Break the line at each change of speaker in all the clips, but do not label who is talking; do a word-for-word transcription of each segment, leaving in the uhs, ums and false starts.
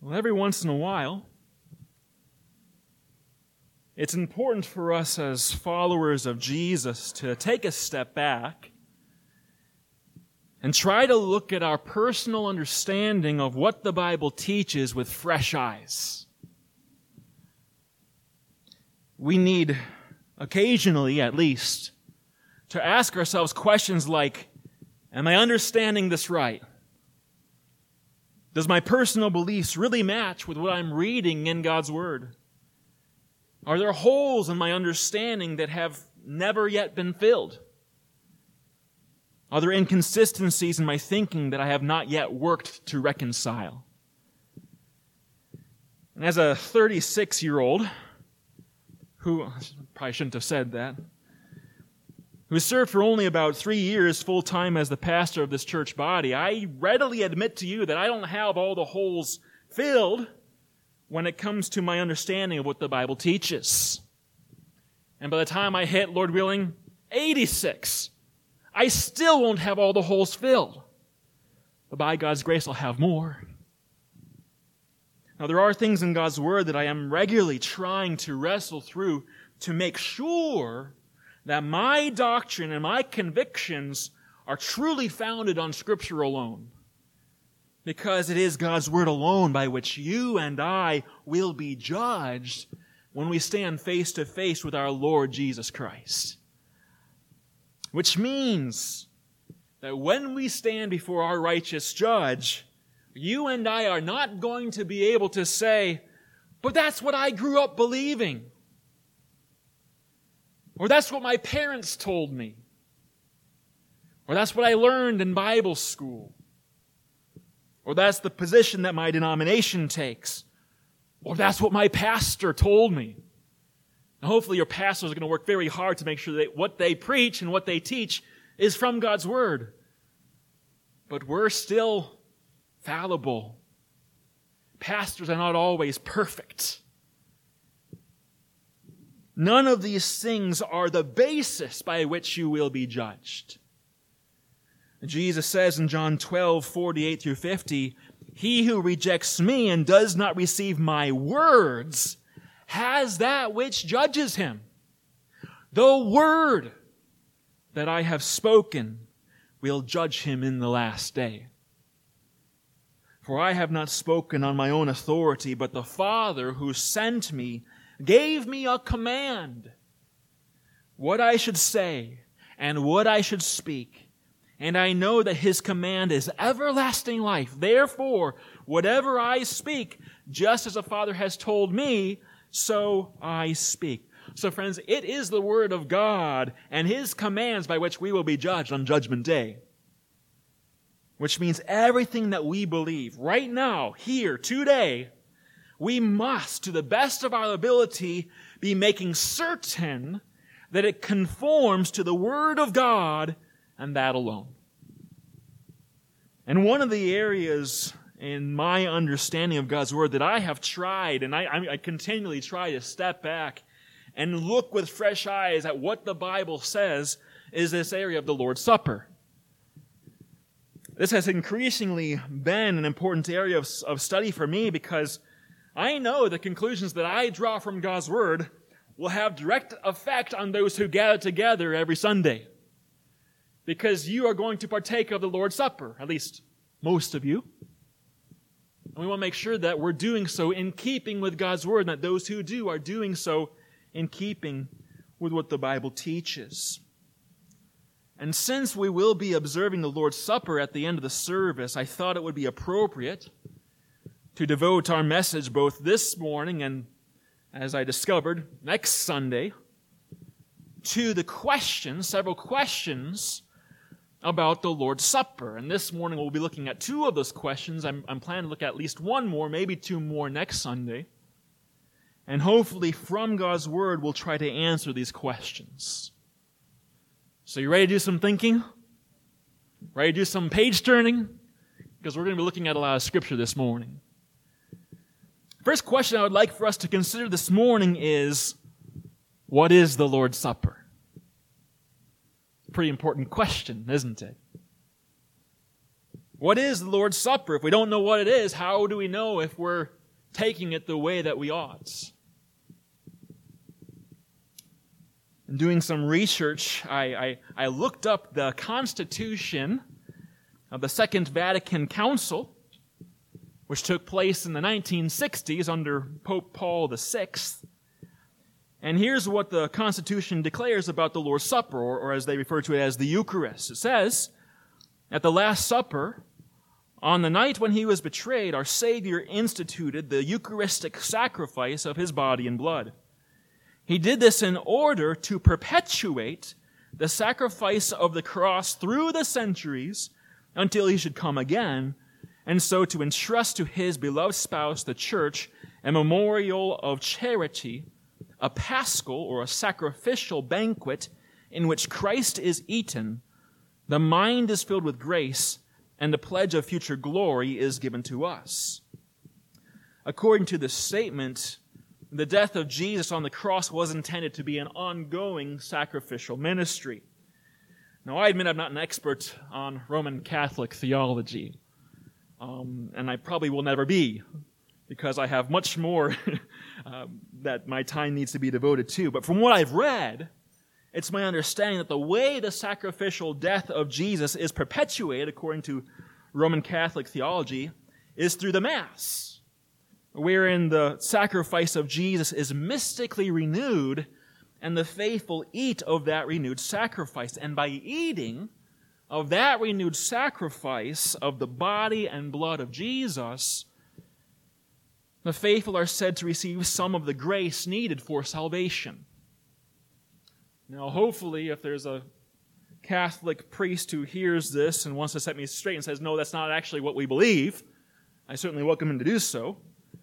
Well, every once in a while, it's important for us as followers of Jesus to take a step back and try to look at our personal understanding of what the Bible teaches with fresh eyes. We need, occasionally at least, to ask ourselves questions like, am I understanding this right? Does my personal beliefs really match with what I'm reading in God's Word? Are there holes in my understanding that have never yet been filled? Are there inconsistencies in my thinking that I have not yet worked to reconcile? And as a thirty-six-year-old, who, probably shouldn't have said that, who served for only about three years full-time as the pastor of this church body, I readily admit to you that I don't have all the holes filled when it comes to my understanding of what the Bible teaches. And by the time I hit, Lord willing, eighty-six, I still won't have all the holes filled. But by God's grace, I'll have more. Now, there are things in God's Word that I am regularly trying to wrestle through to make sure that my doctrine and my convictions are truly founded on Scripture alone. Because it is God's Word alone by which you and I will be judged when we stand face to face with our Lord Jesus Christ. Which means that when we stand before our righteous judge, you and I are not going to be able to say, but that's what I grew up believing. Or that's what my parents told me. Or that's what I learned in Bible school. Or that's the position that my denomination takes. Or that's what my pastor told me. Now, hopefully your pastor is going to work very hard to make sure that what they preach and what they teach is from God's Word. But we're still fallible. Pastors are not always perfect. None of these things are the basis by which you will be judged. Jesus says in John twelve, forty-eight through fifty, he who rejects me and does not receive my words has that which judges him. The word that I have spoken will judge him in the last day. For I have not spoken on my own authority, but the Father who sent me gave me a command, what I should say and what I should speak. And I know that His command is everlasting life. Therefore, whatever I speak, just as the Father has told me, so I speak. So friends, it is the Word of God and His commands by which we will be judged on Judgment Day. Which means everything that we believe right now, here, today, we must, to the best of our ability, be making certain that it conforms to the Word of God and that alone. And one of the areas in my understanding of God's Word that I have tried, and I, I continually try to step back and look with fresh eyes at what the Bible says, is this area of the Lord's Supper. This has increasingly been an important area of, of study for me because I know the conclusions that I draw from God's Word will have direct effect on those who gather together every Sunday. Because you are going to partake of the Lord's Supper, at least most of you. And we want to make sure that we're doing so in keeping with God's Word, and that those who do are doing so in keeping with what the Bible teaches. And since we will be observing the Lord's Supper at the end of the service, I thought it would be appropriate to devote our message both this morning and, as I discovered, next Sunday, to the questions, several questions about the Lord's Supper. And this morning we'll be looking at two of those questions. I'm, I'm planning to look at at least one more, maybe two more next Sunday. And hopefully from God's Word we'll try to answer these questions. So you ready to do some thinking? Ready to do some page turning? Because we're going to be looking at a lot of Scripture this morning. First question I would like for us to consider this morning is, what is the Lord's Supper? Pretty important question, isn't it? What is the Lord's Supper? If we don't know what it is, how do we know if we're taking it the way that we ought. In doing some research, I, I, I looked up the Constitution of the Second Vatican Council, which took place in the nineteen sixties under Pope Paul the Sixth. And here's what the Constitution declares about the Lord's Supper, or, or as they refer to it as the Eucharist. It says, "At the Last Supper, on the night when he was betrayed, our Savior instituted the Eucharistic sacrifice of his body and blood. He did this in order to perpetuate the sacrifice of the cross through the centuries until he should come again, and so to entrust to his beloved spouse, the church, a memorial of charity, a paschal or a sacrificial banquet in which Christ is eaten, the mind is filled with grace, and the pledge of future glory is given to us." According to this statement, the death of Jesus on the cross was intended to be an ongoing sacrificial ministry. Now, I admit I'm not an expert on Roman Catholic theology, um, and I probably will never be, because I have much more uh, that my time needs to be devoted to. But from what I've read, it's my understanding that the way the sacrificial death of Jesus is perpetuated, according to Roman Catholic theology, is through the Mass, wherein the sacrifice of Jesus is mystically renewed, and the faithful eat of that renewed sacrifice. And by eating of that renewed sacrifice of the body and blood of Jesus, the faithful are said to receive some of the grace needed for salvation. Now, hopefully, if there's a Catholic priest who hears this and wants to set me straight and says, "No, that's not actually what we believe," I certainly welcome him to do so.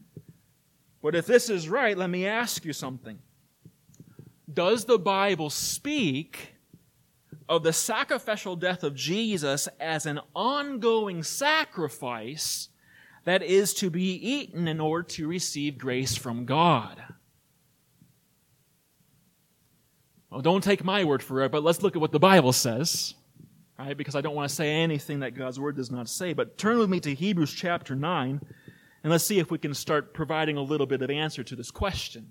But if this is right, let me ask you something. Does the Bible speak of the sacrificial death of Jesus as an ongoing sacrifice that is to be eaten in order to receive grace from God? Well, don't take my word for it, but let's look at what the Bible says, right? Because I don't want to say anything that God's Word does not say. But turn with me to Hebrews chapter nine, and let's see if we can start providing a little bit of answer to this question.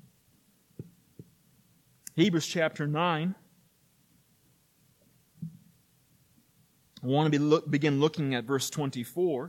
Hebrews chapter nine. I want to be look, begin looking at verse twenty-four.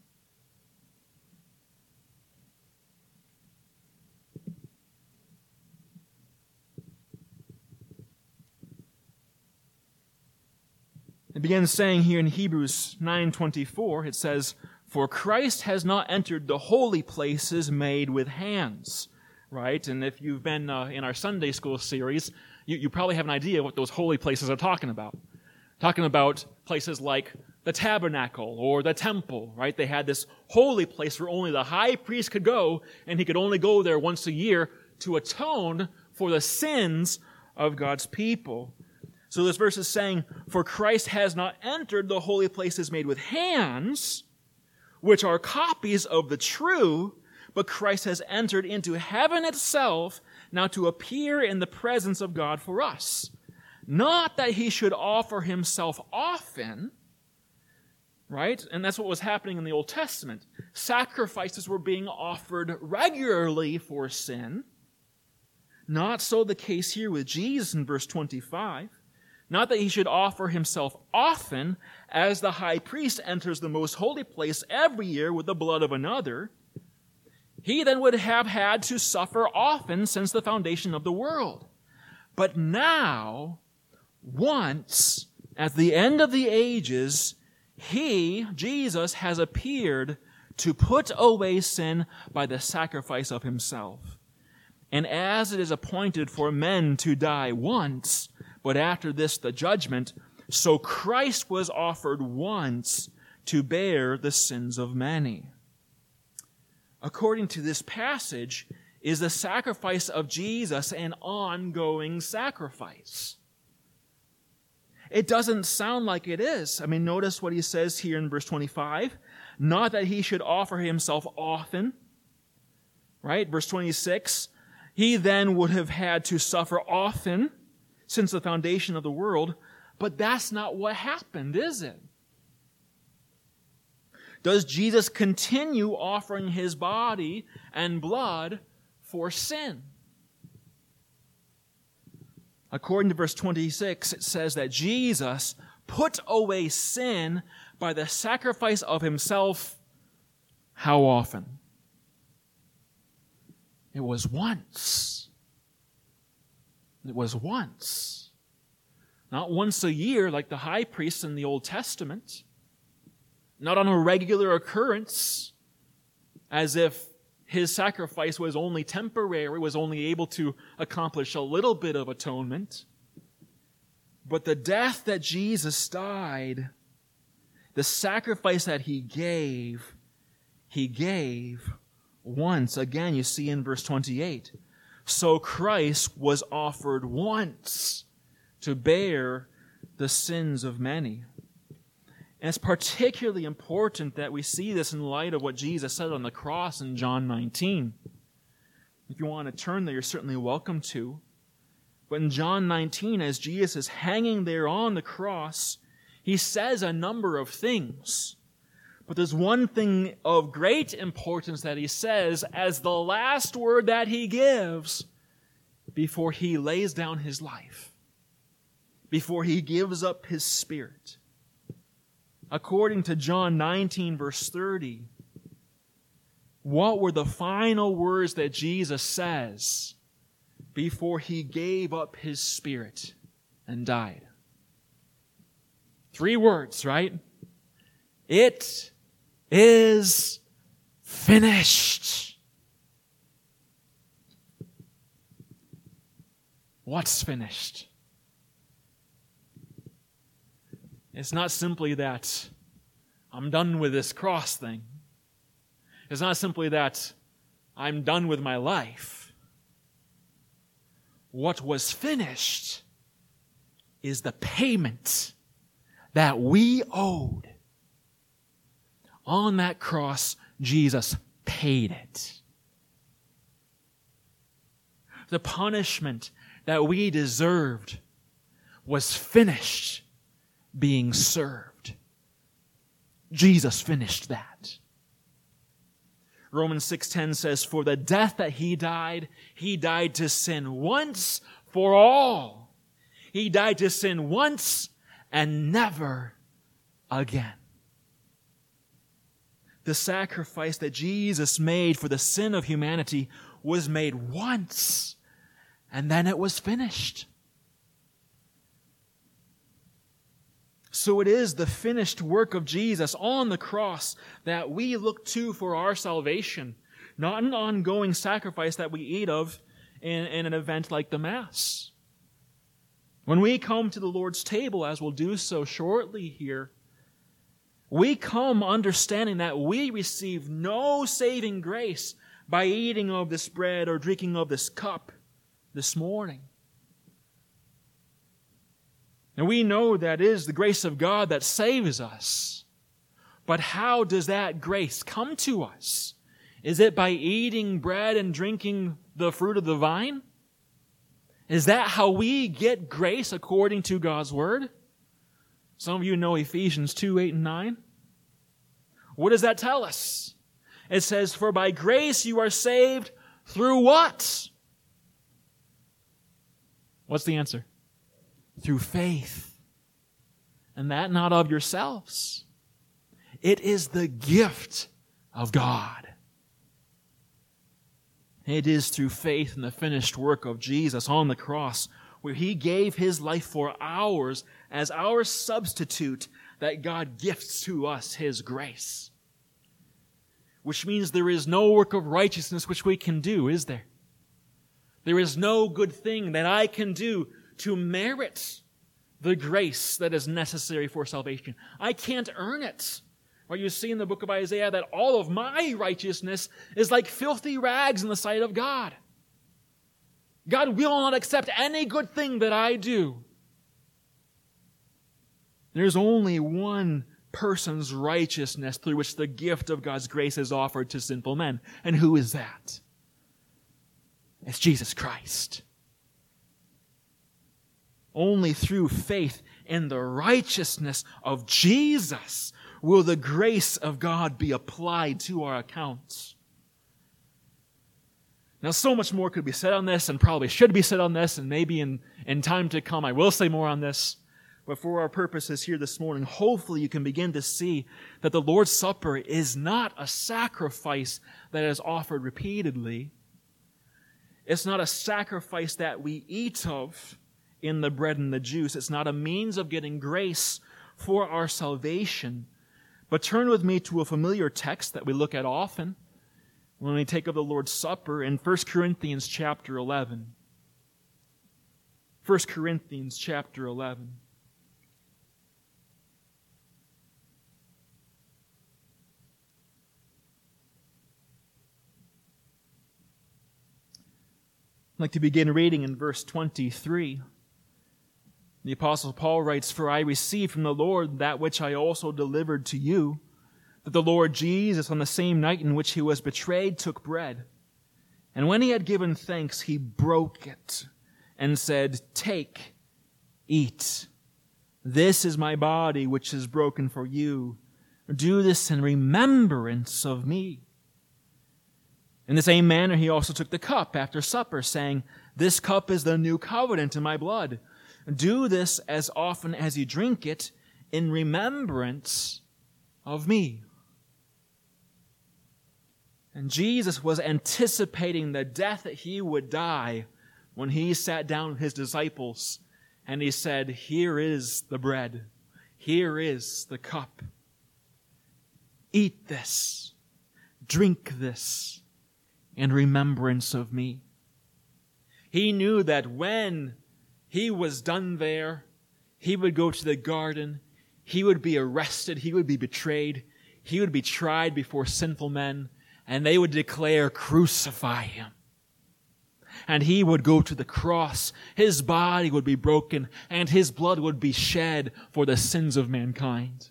It begins saying here in Hebrews nine twenty-four, it says, "For Christ has not entered the holy places made with hands." Right? And if you've been uh, in our Sunday school series, you, you probably have an idea what those holy places are talking about. Talking about places like the tabernacle or the temple, right? They had this holy place where only the high priest could go, and he could only go there once a year to atone for the sins of God's people. So this verse is saying, "For Christ has not entered the holy places made with hands, which are copies of the true, but Christ has entered into heaven itself, now to appear in the presence of God for us. Not that he should offer himself often," right? And that's what was happening in the Old Testament. Sacrifices were being offered regularly for sin. Not so the case here with Jesus in verse twenty-five. Not that he should offer himself often, as the high priest enters the most holy place every year with the blood of another. He then would have had to suffer often since the foundation of the world. But now, once, at the end of the ages, he, Jesus, has appeared to put away sin by the sacrifice of himself. And as it is appointed for men to die once, but after this the judgment, so Christ was offered once to bear the sins of many. According to this passage, is the sacrifice of Jesus an ongoing sacrifice? It doesn't sound like it is. I mean, notice what he says here in verse twenty-five. Not that he should offer himself often. Right? Verse twenty-six. He then would have had to suffer often since the foundation of the world. But that's not what happened, is it? does Jesus continue offering his body and blood for sin? According to verse twenty-six, it says that Jesus put away sin by the sacrifice of himself. How often? It was once. It was once. Not once a year like the high priest in the Old Testament. Not on a regular occurrence, as if his sacrifice was only temporary, was only able to accomplish a little bit of atonement. But the death that Jesus died, the sacrifice that he gave, he gave once. Again, you see in verse twenty-eight. So Christ was offered once to bear the sins of many. And it's particularly important that we see this in light of what Jesus said on the cross in John nineteen. If you want to turn there, you're certainly welcome to. But in John nineteen, as Jesus is hanging there on the cross, he says a number of things. But there's one thing of great importance that he says as the last word that he gives before he lays down his life, before he gives up his spirit. According to John nineteen, verse thirty, what were the final words that Jesus says before he gave up his spirit and died? Three words, right? It is finished. What's finished? It's not simply that I'm done with this cross thing. It's not simply that I'm done with my life. What was finished is the payment that we owed. On that cross, Jesus paid it. The punishment that we deserved was finished being served. Jesus finished that. Romans six ten says, for the death that he died, he died to sin once for all. He died to sin once and never again. The sacrifice that Jesus made for the sin of humanity was made once, and then it was finished. So it is the finished work of Jesus on the cross that we look to for our salvation, not an ongoing sacrifice that we eat of in, in an event like the Mass. When we come to the Lord's table, as we'll do so shortly here, we come understanding that we receive no saving grace by eating of this bread or drinking of this cup this morning. And we know that it is the grace of God that saves us. But how does that grace come to us? Is it by eating bread and drinking the fruit of the vine? Is that how we get grace according to God's Word? Some of you know Ephesians two, eight, and nine. What does that tell us? It says, for by grace you are saved through what? What's the answer? Through faith. And that not of yourselves. It is the gift of God. It is through faith in the finished work of Jesus on the cross, where he gave his life for ours as our substitute, that God gifts to us his grace. Which means there is no work of righteousness which we can do, is there? There is no good thing that I can do to merit the grace that is necessary for salvation. I can't earn it. Or you see in the book of Isaiah that all of my righteousness is like filthy rags in the sight of God. God will not accept any good thing that I do. There's only one person's righteousness through which the gift of God's grace is offered to sinful men. And who is that? It's Jesus Christ. Only through faith in the righteousness of Jesus will the grace of God be applied to our accounts. Now, so much more could be said on this, and probably should be said on this, and maybe in, in time to come I will say more on this. But for our purposes here this morning, hopefully you can begin to see that the Lord's Supper is not a sacrifice that is offered repeatedly. It's not a sacrifice that we eat of in the bread and the juice. It's not a means of getting grace for our salvation. But turn with me to a familiar text that we look at often when we take of the Lord's Supper in First Corinthians chapter eleven. First Corinthians chapter eleven. I'd like to begin reading in verse twenty-three. The Apostle Paul writes, "For I received from the Lord that which I also delivered to you, that the Lord Jesus, on the same night in which he was betrayed, took bread. And when he had given thanks, he broke it and said, 'Take, eat. This is my body, which is broken for you. Do this in remembrance of me.' In the same manner, he also took the cup after supper, saying, 'This cup is the new covenant in my blood. Do this as often as you drink it in remembrance of me.'" And Jesus was anticipating the death that he would die when he sat down with his disciples and he said, "Here is the bread. Here is the cup. Eat this. Drink this in remembrance of me." He knew that when he was done there, he would go to the garden, he would be arrested, he would be betrayed, he would be tried before sinful men, and they would declare, "Crucify him." And he would go to the cross, his body would be broken, and his blood would be shed for the sins of mankind.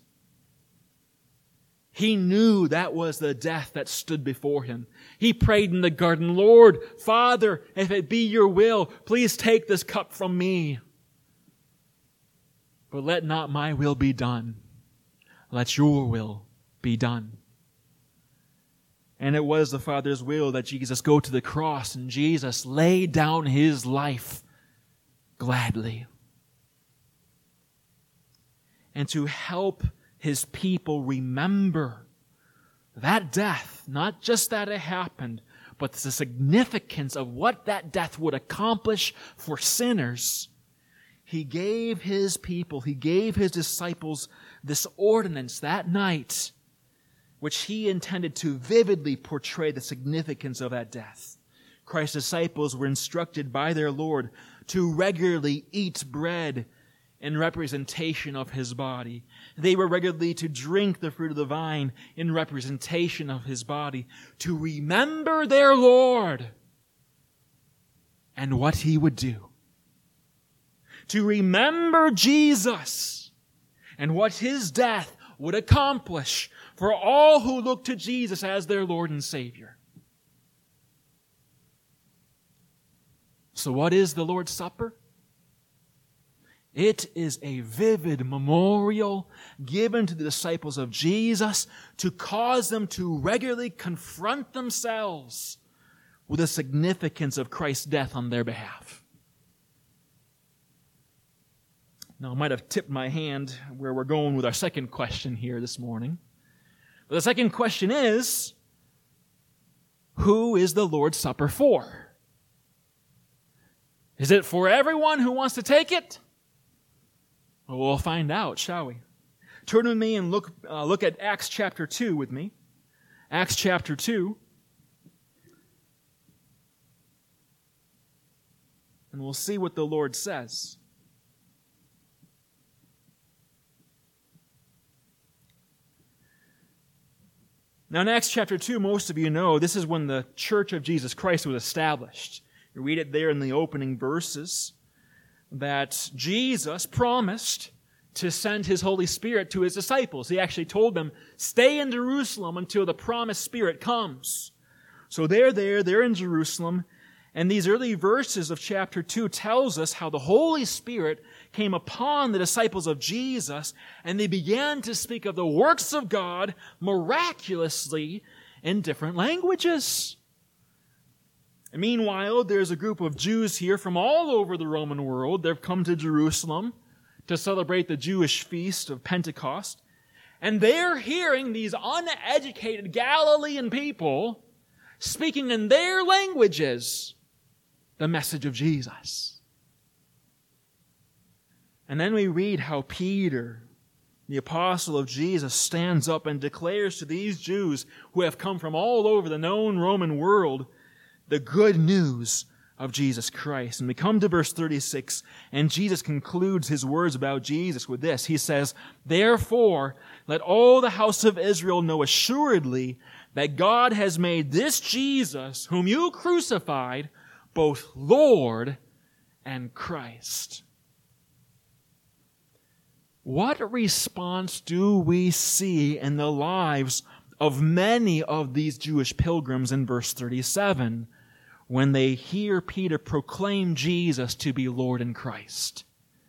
He knew that was the death that stood before him. He prayed in the garden, "Lord, Father, if it be your will, please take this cup from me. But let not my will be done. Let your will be done." And it was the Father's will that Jesus go to the cross, and Jesus laid down his life gladly. And to help his people remember that death, not just that it happened, but the significance of what that death would accomplish for sinners, he gave his people, he gave his disciples this ordinance that night, which he intended to vividly portray the significance of that death. Christ's disciples were instructed by their Lord to regularly eat bread in representation of his body. They were regularly to drink the fruit of the vine in representation of his body, to remember their Lord and what he would do. To remember Jesus and what his death would accomplish for all who look to Jesus as their Lord and Savior. So what is the Lord's Supper? It is a vivid memorial given to the disciples of Jesus to cause them to regularly confront themselves with the significance of Christ's death on their behalf. Now, I might have tipped my hand where we're going with our second question here this morning. But the second question is, who is the Lord's Supper for? Is it for everyone who wants to take it? Well, we'll find out, shall we? Turn with me and look, uh, look at Acts chapter two with me. Acts chapter two. And we'll see what the Lord says. Now in Acts chapter two, most of you know, this is when the Church of Jesus Christ was established. You read it there in the opening verses, that Jesus promised to send His Holy Spirit to His disciples. He actually told them, stay in Jerusalem until the promised Spirit comes. So they're there, they're in Jerusalem, And these early verses of chapter two tells us how the Holy Spirit came upon the disciples of Jesus, and they began to speak of the works of God miraculously in different languages. And meanwhile, there's a group of Jews here from all over the Roman world. They've come to Jerusalem to celebrate the Jewish feast of Pentecost. And they're hearing these uneducated Galilean people speaking in their languages the message of Jesus. And then we read how Peter, the apostle of Jesus, stands up and declares to these Jews who have come from all over the known Roman world the good news of Jesus Christ. And we come to verse thirty-six, and Jesus concludes his words about Jesus with this. He says, "Therefore, let all the house of Israel know assuredly that God has made this Jesus, whom you crucified, both Lord and Christ." What response do we see in the lives of many of these Jewish pilgrims in verse thirty-seven when they hear Peter proclaim Jesus to be Lord and Christ?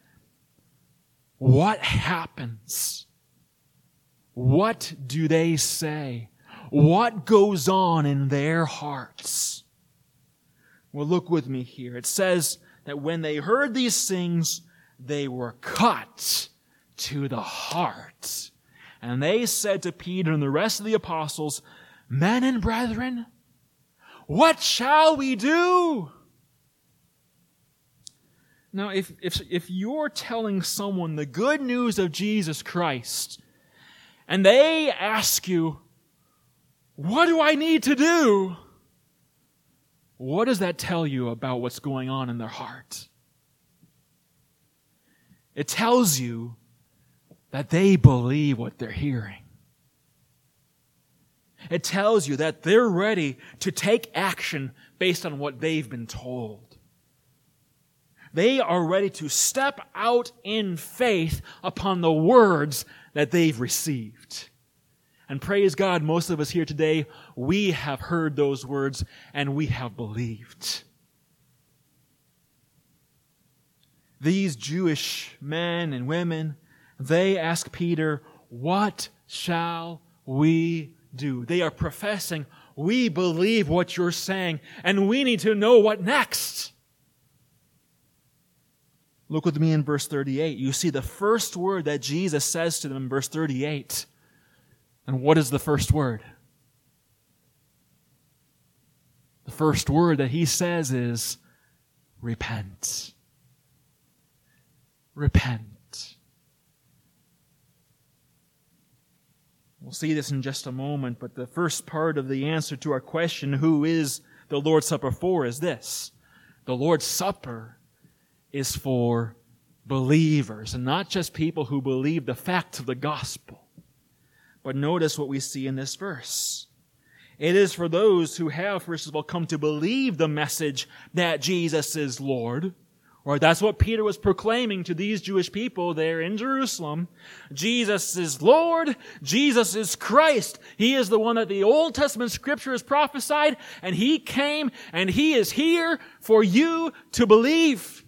What happens? What do they say? What goes on in their hearts? Well, look with me here. It says that when they heard these things, they were cut to the heart. And they said to Peter and the rest of the apostles, "Men and brethren, what shall we do?" Now, if, if, if you're telling someone the good news of Jesus Christ, and they ask you, "What do I need to do?" what does that tell you about what's going on in their heart? It tells you that they believe what they're hearing. It tells you that they're ready to take action based on what they've been told. They are ready to step out in faith upon the words that they've received. And praise God, most of us here today, we have heard those words and we have believed. These Jewish men and women, they ask Peter, "What shall we do?" They are professing, "We believe what you're saying, and we need to know what next." Look with me in verse thirty-eight. You see the first word that Jesus says to them in verse thirty-eight. And what is the first word? The first word that he says is, repent. Repent. We'll see this in just a moment, but the first part of the answer to our question, who is the Lord's Supper for, is this. The Lord's Supper is for believers, and not just people who believe the facts of the gospel. But notice what we see in this verse. It is for those who have, first of all, come to believe the message that Jesus is Lord. Or that's what Peter was proclaiming to these Jewish people there in Jerusalem. Jesus is Lord. Jesus is Christ. He is the one that the Old Testament Scripture has prophesied, and He came, and He is here for you to believe.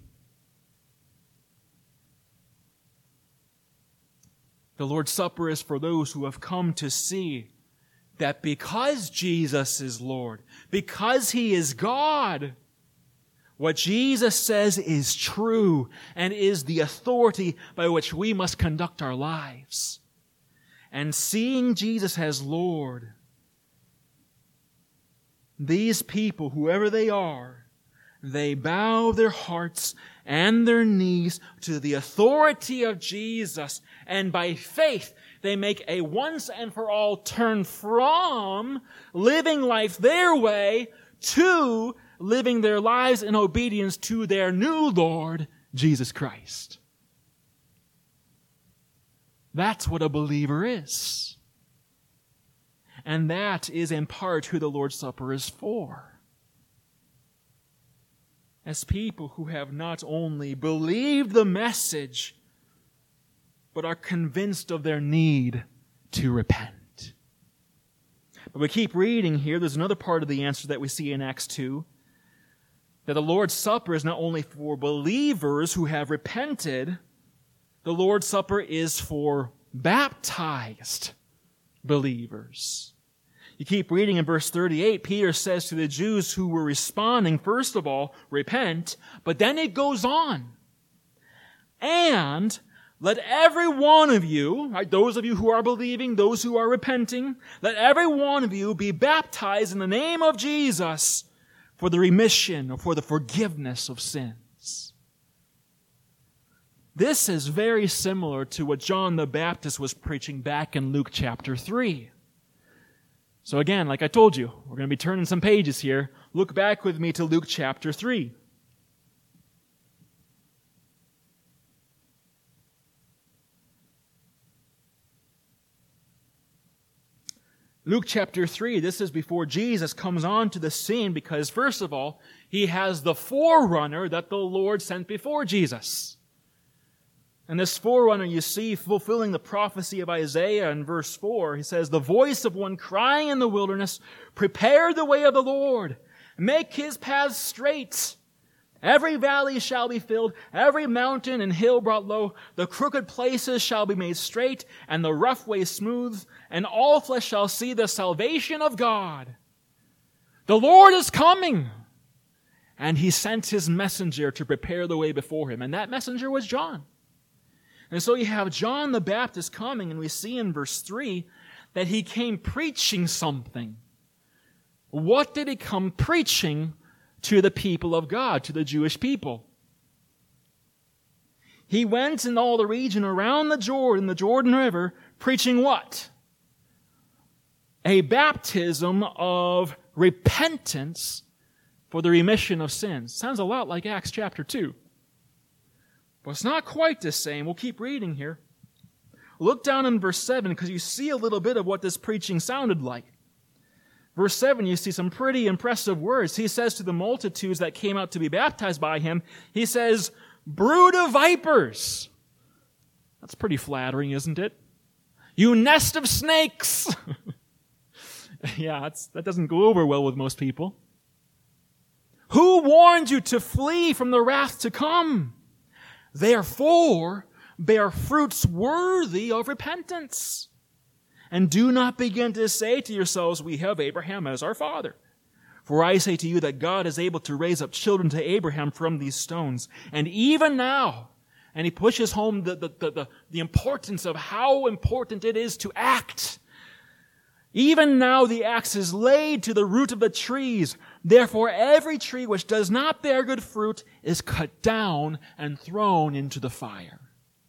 The Lord's Supper is for those who have come to see that because Jesus is Lord, because He is God, what Jesus says is true and is the authority by which we must conduct our lives. And seeing Jesus as Lord, these people, whoever they are, they bow their hearts and their knees to the authority of Jesus, and by faith they make a once and for all turn from living life their way to living their lives in obedience to their new Lord, Jesus Christ. That's what a believer is. And that is in part who the Lord's Supper is for. As people who have not only believed the message, but are convinced of their need to repent. But we keep reading here. There's another part of the answer that we see in Acts two. that the Lord's Supper is not only for believers who have repented, the Lord's Supper is for baptized believers. You keep reading in verse thirty-eight, Peter says to the Jews who were responding, first of all, repent, but then it goes on. And let every one of you, right, those of you who are believing, those who are repenting, let every one of you be baptized in the name of Jesus for the remission or for the forgiveness of sins. This is very similar to what John the Baptist was preaching back in Luke chapter three. So again, like I told you, we're going to be turning some pages here. Look back with me to Luke chapter three. Luke chapter three, this is before Jesus comes onto the scene because, first of all, he has the forerunner that the Lord sent before Jesus. And this forerunner you see fulfilling the prophecy of Isaiah in verse four. He says, the voice of one crying in the wilderness, prepare the way of the Lord, make his paths straight. Every valley shall be filled, every mountain and hill brought low. The crooked places shall be made straight, and the rough way smooth, and all flesh shall see the salvation of God. The Lord is coming. And he sent his messenger to prepare the way before him. And that messenger was John. And so you have John the Baptist coming, and we see in verse three that he came preaching something. What did he come preaching to the people of God, to the Jewish people? He went in all the region around the Jordan, the Jordan River, preaching what? A baptism of repentance for the remission of sins. Sounds a lot like Acts chapter two. But it's not quite the same. We'll keep reading here. Look down in verse seven because you see a little bit of what this preaching sounded like. Verse seven, you see some pretty impressive words. He says to the multitudes that came out to be baptized by him, he says, brood of vipers. That's pretty flattering, isn't it? You nest of snakes. Yeah, that's, that doesn't go over well with most people. Who warned you to flee from the wrath to come? Therefore, bear fruits worthy of repentance. And do not begin to say to yourselves, we have Abraham as our father. For I say to you that God is able to raise up children to Abraham from these stones. And even now, and he pushes home the, the, the, the, the importance of how important it is to act. Even now the axe is laid to the root of the trees. Therefore every tree which does not bear good fruit is cut down and thrown into the fire.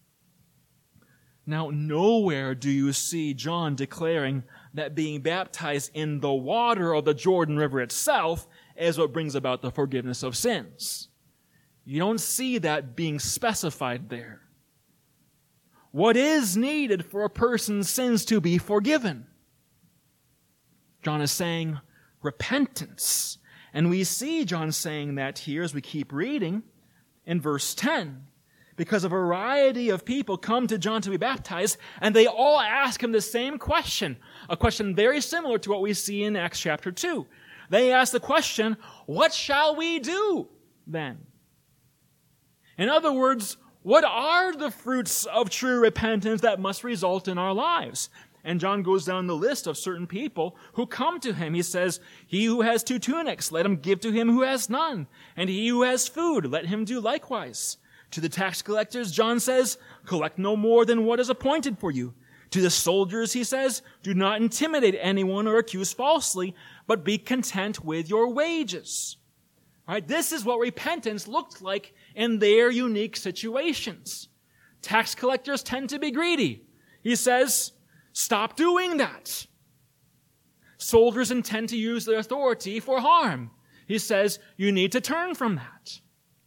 Now, nowhere do you see John declaring that being baptized in the water of the Jordan River itself is what brings about the forgiveness of sins. You don't see that being specified there. What is needed for a person's sins to be forgiven? John is saying repentance. And we see John saying that here as we keep reading in verse ten. Because a variety of people come to John to be baptized, and they all ask him the same question. A question very similar to what we see in Acts chapter two. They ask the question, what shall we do then? In other words, what are the fruits of true repentance that must result in our lives? And John goes down the list of certain people who come to him. He says, he who has two tunics, let him give to him who has none. And he who has food, let him do likewise. To the tax collectors, John says, collect no more than what is appointed for you. To the soldiers, he says, do not intimidate anyone or accuse falsely, but be content with your wages. All right, this is what repentance looked like in their unique situations. Tax collectors tend to be greedy. He says, stop doing that. Soldiers intend to use their authority for harm. He says, you need to turn from that.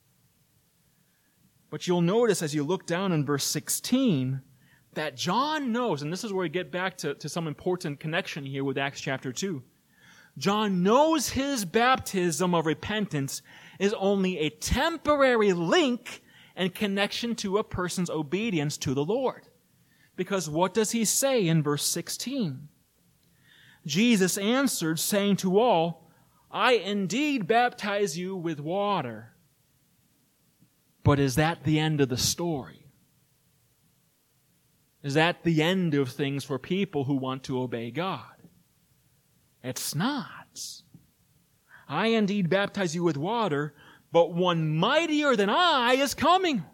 But you'll notice as you look down in verse sixteen that John knows, and this is where we get back to, to some important connection here with Acts chapter two. John knows his baptism of repentance is only a temporary link and connection to a person's obedience to the Lord. Because what does he say in verse sixteen? Jesus answered, saying to all, I indeed baptize you with water. But is that the end of the story? Is that the end of things for people who want to obey God? It's not. I indeed baptize you with water, but one mightier than I is coming,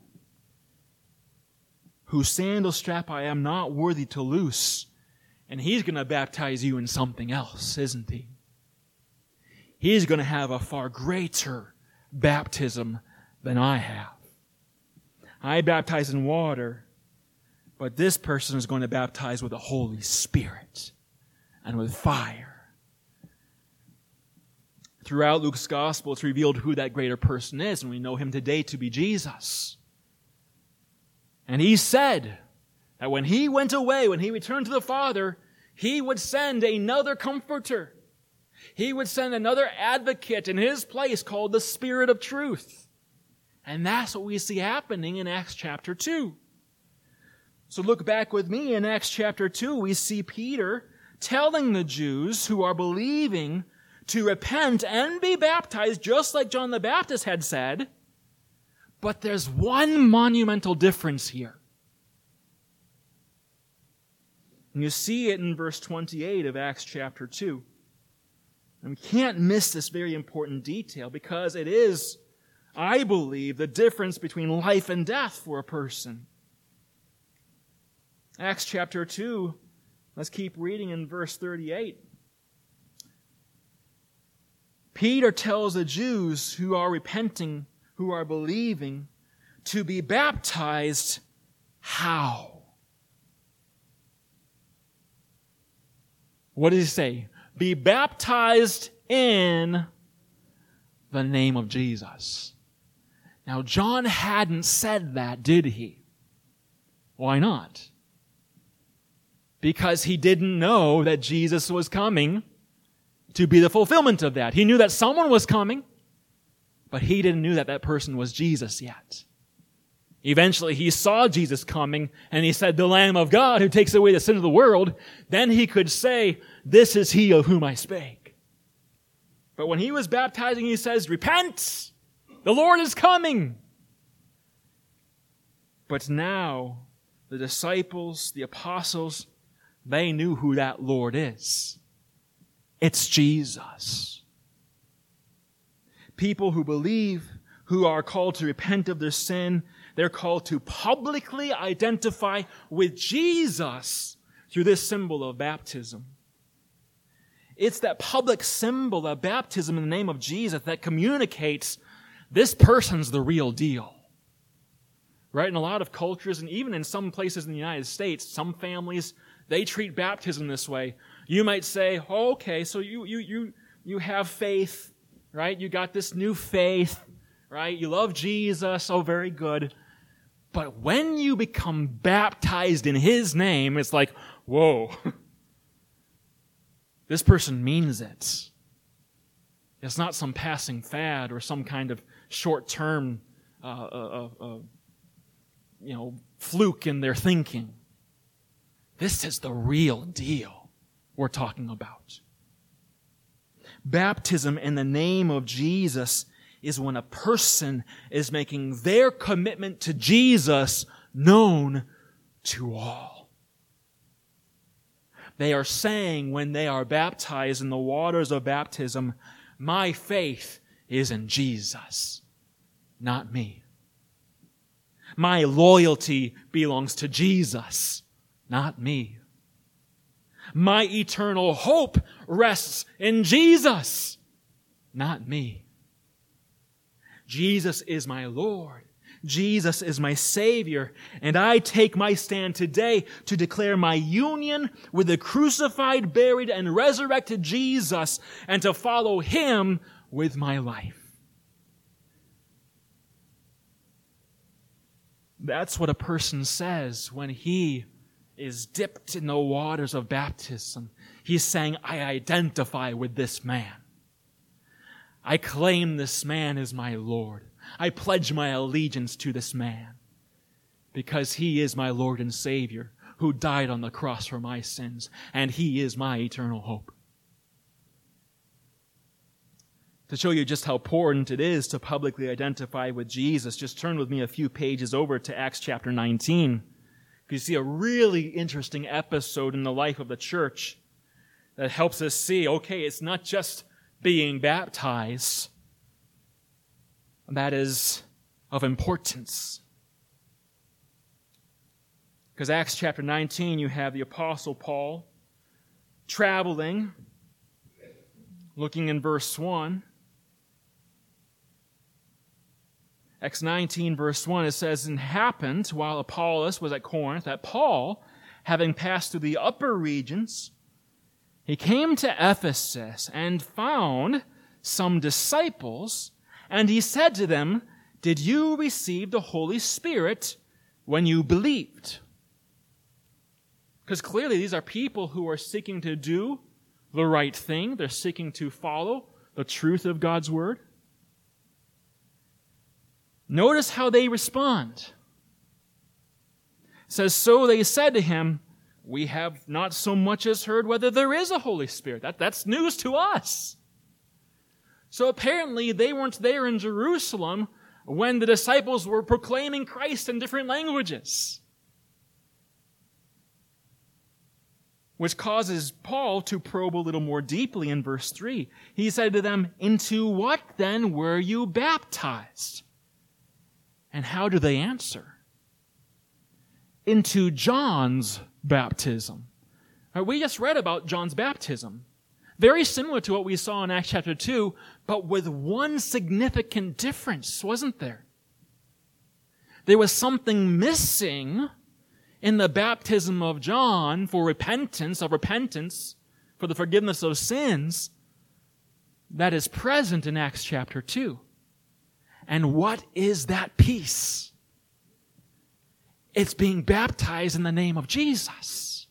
whose sandal strap I am not worthy to loose. And He's going to baptize you in something else, isn't He? He's going to have a far greater baptism than I have. I baptize in water, but this person is going to baptize with the Holy Spirit and with fire. Throughout Luke's gospel, it's revealed who that greater person is, and we know Him today to be Jesus. And He said that when He went away, when He returned to the Father, He would send another comforter. He would send another advocate in His place called the Spirit of Truth. And that's what we see happening in Acts chapter two. So look back with me in Acts chapter two. We see Peter telling the Jews who are believing to repent and be baptized, just like John the Baptist had said. But there's one monumental difference here. And you see it in verse twenty-eight of Acts chapter two. And we can't miss this very important detail because it is, I believe, the difference between life and death for a person. Acts chapter two, let's keep reading in verse thirty-eight. Peter tells the Jews who are repenting, who are believing, to be baptized how? What does he say? Be baptized in the name of Jesus. Now, John hadn't said that, did he? Why not? Because he didn't know that Jesus was coming to be the fulfillment of that. He knew that someone was coming, but he didn't know that that person was Jesus yet. Eventually, he saw Jesus coming, and he said, the Lamb of God who takes away the sin of the world. Then he could say, this is He of whom I spake. But when he was baptizing, he says, repent! The Lord is coming! But now, the disciples, the apostles, they knew who that Lord is. It's Jesus. People who believe, who are called to repent of their sin, they're called to publicly identify with Jesus through this symbol of baptism. It's that public symbol of baptism in the name of Jesus that communicates this person's the real deal. Right? In a lot of cultures, and even in some places in the United States, some families, they treat baptism this way. You might say, oh, okay, so you, you, you, you have faith, right? You got this new faith, right? You love Jesus, oh, very good. But when you become baptized in His name, it's like, whoa, this person means it. It's not some passing fad or some kind of short-term, uh, uh, uh, you know, fluke in their thinking. This is the real deal we're talking about. Baptism in the name of Jesus is when a person is making their commitment to Jesus known to all. They are saying when they are baptized in the waters of baptism, my faith is in Jesus, not me. My loyalty belongs to Jesus, not me. My eternal hope rests in Jesus, not me. Jesus is my Lord. Jesus is my Savior. And I take my stand today to declare my union with the crucified, buried, and resurrected Jesus and to follow Him with my life. That's what a person says when he is dipped in the waters of baptism. He's saying, I identify with this man. I claim this man as my Lord. I pledge my allegiance to this man because He is my Lord and Savior who died on the cross for my sins, and He is my eternal hope. To show you just how important it is to publicly identify with Jesus, just turn with me a few pages over to Acts chapter nineteen. You see a really interesting episode in the life of the church that helps us see, okay, it's not just being baptized that is of importance. Because Acts chapter nineteen, you have the Apostle Paul traveling, looking in verse one. Acts nineteen, verse one, it says, "And happened, while Apollos was at Corinth, that Paul, having passed through the upper regions, he came to Ephesus and found some disciples, and he said to them, 'Did you receive the Holy Spirit when you believed?'" Because clearly these are people who are seeking to do the right thing. They're seeking to follow the truth of God's Word. Notice how they respond. It says, "So they said to him, 'We have not so much as heard whether there is a Holy Spirit.'" That, that's news to us. So apparently they weren't there in Jerusalem when the disciples were proclaiming Christ in different languages. Which causes Paul to probe a little more deeply in verse three. He said to them, "Into what then were you baptized?" And how do they answer? "Into John's baptism." Right, we just read about John's baptism. Very similar to what we saw in Acts chapter two, but with one significant difference, wasn't there? There was something missing in the baptism of John for repentance, of repentance, for the forgiveness of sins, that is present in Acts chapter two. And what is that piece? It's being baptized in the name of Jesus.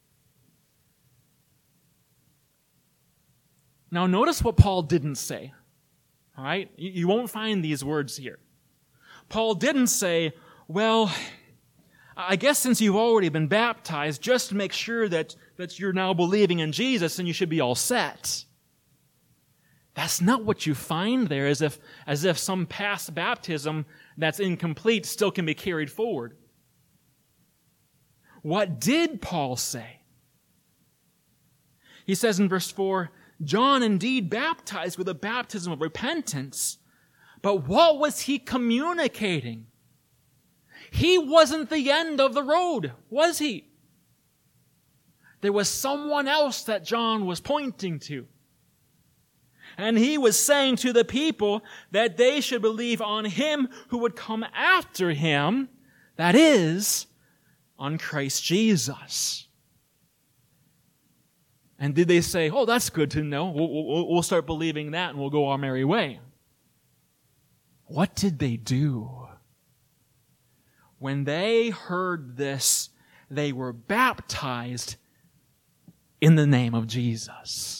Now notice what Paul didn't say. All right? You won't find these words here. Paul didn't say, "Well, I guess since you've already been baptized, just make sure that, that you're now believing in Jesus and you should be all set." That's not what you find there, as if, as if some past baptism that's incomplete still can be carried forward. What did Paul say? He says in verse four, "John indeed baptized with a baptism of repentance, but what was he communicating? He wasn't the end of the road, was he? There was someone else that John was pointing to. And he was saying to the people that they should believe on him who would come after him, that is, on Christ Jesus." And did they say, "Oh, that's good to know. We'll, we'll, we'll start believing that and we'll go our merry way"? What did they do? When they heard this, they were baptized in the name of Jesus.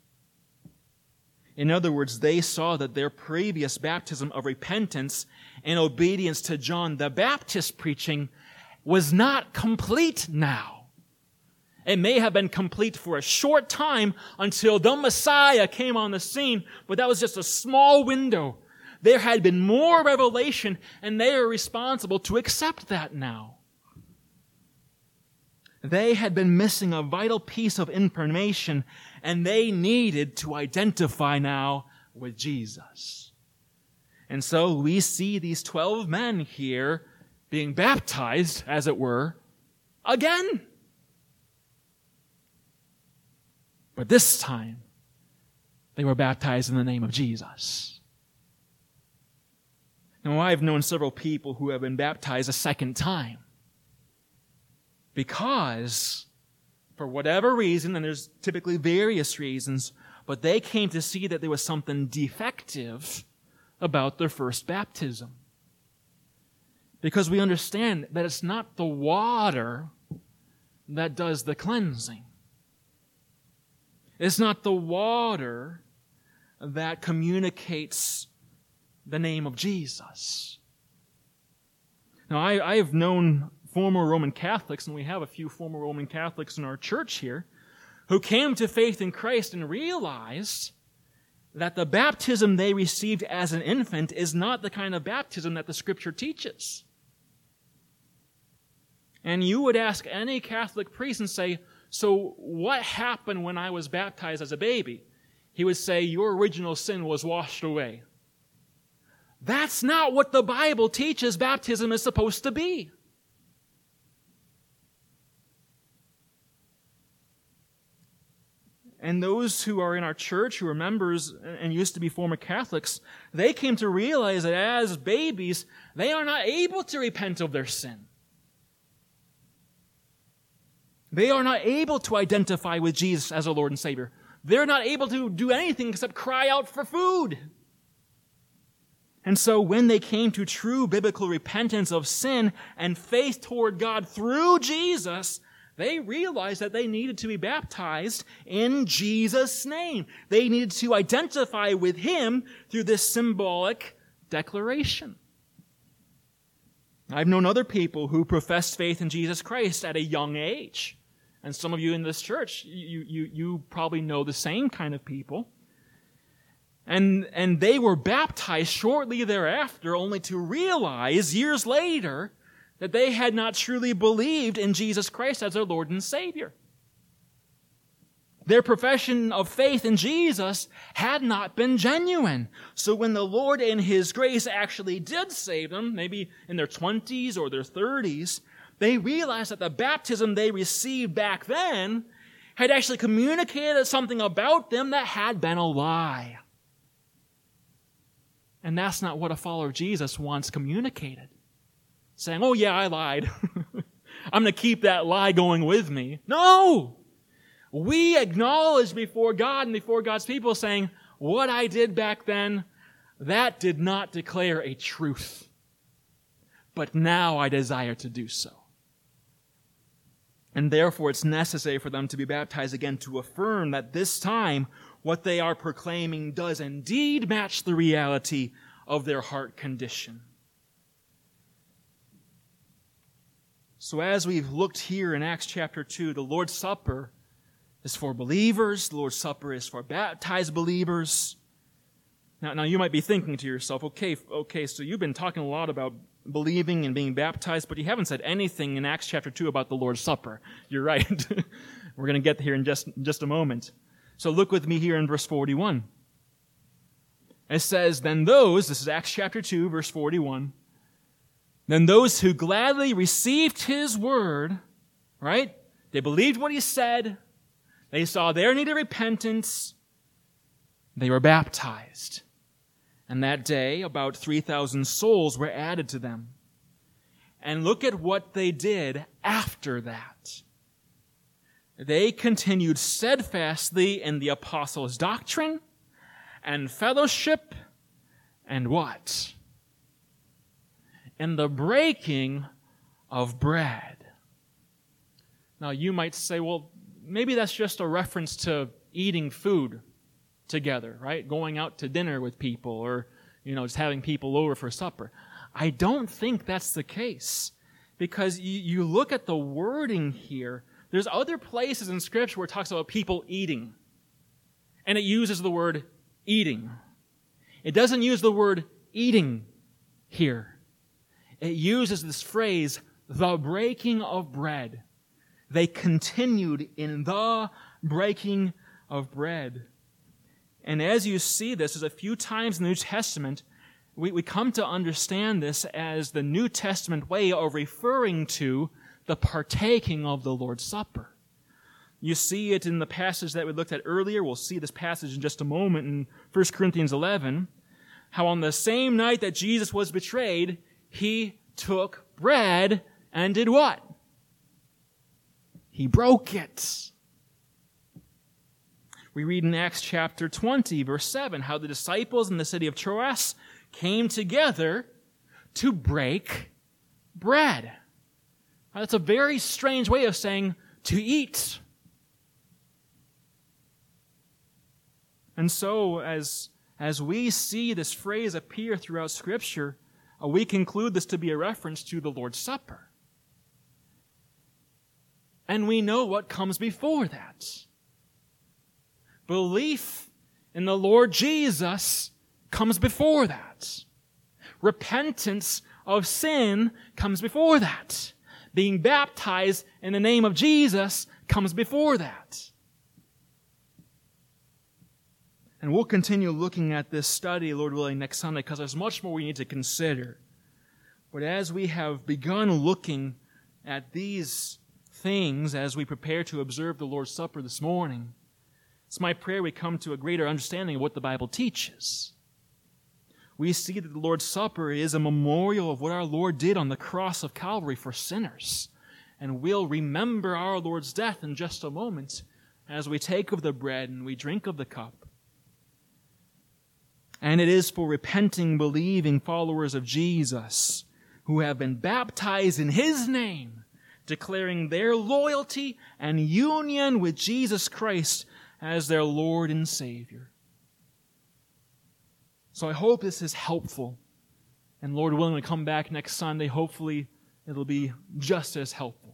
In other words, they saw that their previous baptism of repentance and obedience to John the Baptist preaching was not complete now. It may have been complete for a short time until the Messiah came on the scene, but that was just a small window. There had been more revelation, and they are responsible to accept that now. They had been missing a vital piece of information, and they needed to identify now with Jesus. And so we see these twelve men here being baptized, as it were, again. But this time, they were baptized in the name of Jesus. Now, I've known several people who have been baptized a second time. Because, for whatever reason, and there's typically various reasons, but they came to see that there was something defective about their first baptism. Because we understand that it's not the water that does the cleansing. It's not the water that communicates the name of Jesus. Now, I, I have known former Roman Catholics, and we have a few former Roman Catholics in our church here, who came to faith in Christ and realized that the baptism they received as an infant is not the kind of baptism that the Scripture teaches. And you would ask any Catholic priest and say, so what happened when I was baptized as a baby? He would say, your original sin was washed away. That's not what the Bible teaches baptism is supposed to be. And those who are in our church, who are members and used to be former Catholics, they came to realize that as babies, they are not able to repent of their sin. They are not able to identify with Jesus as a Lord and Savior. They're not able to do anything except cry out for food. And so when they came to true biblical repentance of sin and faith toward God through Jesus, they realized that they needed to be baptized in Jesus' name. They needed to identify with Him through this symbolic declaration. I've known other people who professed faith in Jesus Christ at a young age. And some of you in this church, you, you, you probably know the same kind of people. And, and they were baptized shortly thereafter, only to realize years later that they had not truly believed in Jesus Christ as their Lord and Savior. Their profession of faith in Jesus had not been genuine. So when the Lord in His grace actually did save them, maybe in their twenties or their thirties, they realized that the baptism they received back then had actually communicated something about them that had been a lie. And that's not what a follower of Jesus wants communicated. Saying, oh yeah, I lied. I'm going to keep that lie going with me. No! We acknowledge before God and before God's people saying, what I did back then, that did not declare a truth. But now I desire to do so. And therefore it's necessary for them to be baptized again to affirm that this time what they are proclaiming does indeed match the reality of their heart condition. So as we've looked here in Acts chapter two, the Lord's Supper is for believers. The Lord's Supper is for baptized believers. Now, now you might be thinking to yourself, okay, okay, so you've been talking a lot about believing and being baptized, but you haven't said anything in Acts chapter two about the Lord's Supper. You're right. We're going to get here in just, just a moment. So look with me here in verse forty-one. It says, then those, this is Acts chapter two, verse forty-one, then those who gladly received His word, right? They believed what He said. They saw their need of repentance. They were baptized. And that day, about three thousand souls were added to them. And look at what they did after that. They continued steadfastly in the apostles' doctrine and fellowship and what? In the breaking of bread. Now you might say, well, maybe that's just a reference to eating food together, right? Going out to dinner with people or, you know, just having people over for supper. I don't think that's the case. Because you, you look at the wording here, there's other places in Scripture where it talks about people eating. And it uses the word eating. It doesn't use the word eating here. It uses this phrase, the breaking of bread. They continued in the breaking of bread. And as you see this, there's a few times in the New Testament, we, we come to understand this as the New Testament way of referring to the partaking of the Lord's Supper. You see it in the passage that we looked at earlier. We'll see this passage in just a moment in First Corinthians eleven. How on the same night that Jesus was betrayed, He took bread and did what? He broke it. We read in Acts chapter twenty, verse seven, how the disciples in the city of Troas came together to break bread. Now, that's a very strange way of saying to eat. And so, as, as we see this phrase appear throughout Scripture, uh, we conclude this to be a reference to the Lord's Supper. And we know what comes before that. Belief in the Lord Jesus comes before that. Repentance of sin comes before that. Being baptized in the name of Jesus comes before that. And we'll continue looking at this study, Lord willing, next Sunday, because there's much more we need to consider. But as we have begun looking at these things as we prepare to observe the Lord's Supper this morning, it's my prayer we come to a greater understanding of what the Bible teaches. We see that the Lord's Supper is a memorial of what our Lord did on the cross of Calvary for sinners. And we'll remember our Lord's death in just a moment as we take of the bread and we drink of the cup. And it is for repenting, believing followers of Jesus who have been baptized in His name, declaring their loyalty and union with Jesus Christ as their Lord and Savior. So I hope this is helpful. And Lord willing, we come back next Sunday. Hopefully, it'll be just as helpful.